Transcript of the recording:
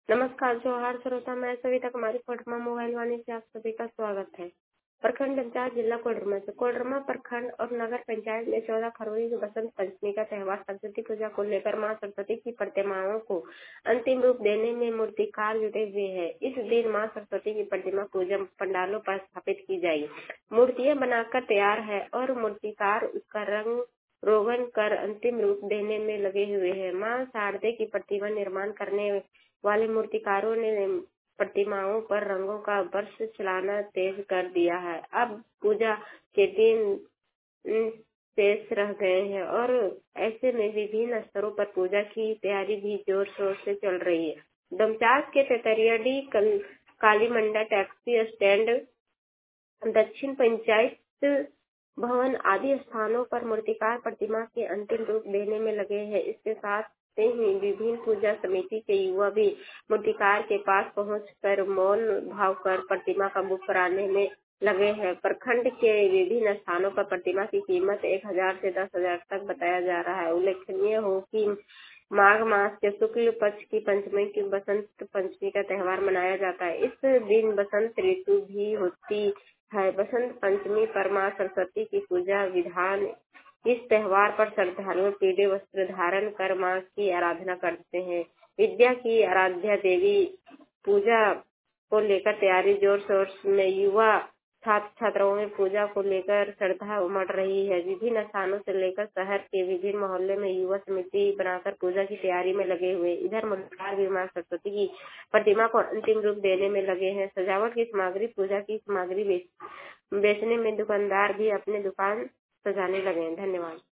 नमस्कार जोहार श्रोता, मैं सविता कुमारी कोडरमा मोबाइल वाणी से आप सभी का स्वागत है। प्रखंड पंचायत जिला कोडरमा से कोडरमा प्रखंड और नगर पंचायत में 14 फरवरी को बसंत पंचमी का त्यौहार सरस्वती पूजा को लेकर मां सरस्वती की प्रतिमाओं को अंतिम रूप देने में मूर्तिकार जुटे हुए हैं। इस दिन मां सरस्वती की प्रतिमा पूजा पंडालों पर स्थापित की जाएगी। मूर्तियां बनाकर तैयार है और मूर्तिकार उसका रंग रोगन कर अंतिम रूप देने में लगे हुए हैं। मां शारदे की प्रतिमा निर्माण करने वाले मूर्तिकारों ने प्रतिमाओं पर रंगों का बर्ष चलाना तेज कर दिया है। अब पूजा के दिन शेष रह गए हैं और ऐसे में विभिन्न स्तरों पर पूजा की तैयारी भी जोर शोर से चल रही है। डमचास के तेतरियाडी काली मंडा टैक्सी स्टैंड, दक्षिण पंचायत भवन आदि स्थानों पर मूर्तिकार प्रतिमा के अंतिम रूप देने में लगे हैं। इसके साथ ही विभिन्न पूजा समिति के युवा भी मूर्तिकार के पास पहुंचकर मौन भाव कर प्रतिमा का बुक कराने में लगे हैं। प्रखंड के विभिन्न स्थानों पर प्रतिमा की कीमत 1000 से 10,000 तक बताया जा रहा है। उल्लेखनीय हो कि माघ मास के शुक्ल पक्ष की पंचमी की बसंत पंचमी का त्यौहार मनाया जाता है। इस दिन बसंत ऋतु भी होती है। बसंत पंचमी पर मां सरस्वती की पूजा विधान। इस त्यौहार पर श्रद्धालु पीले वस्त्र धारण कर मां की आराधना करते हैं। विद्या की आराध्या देवी पूजा को लेकर तैयारी जोर शोर में युवा छात्र छात्राओं में पूजा को लेकर श्रद्धा उमड़ रही है। विभिन्न स्थानों से लेकर शहर के विभिन्न मोहल्ले में युवा समिति बनाकर पूजा की तैयारी में लगे हुए। इधर मूर्तिकार भी मां सरस्वती की प्रतिमा को अंतिम रूप देने में लगे हैं। सजावट की सामग्री, पूजा की सामग्री बेचने में दुकानदार भी अपने दुकान सजाने लगे हैं। धन्यवाद।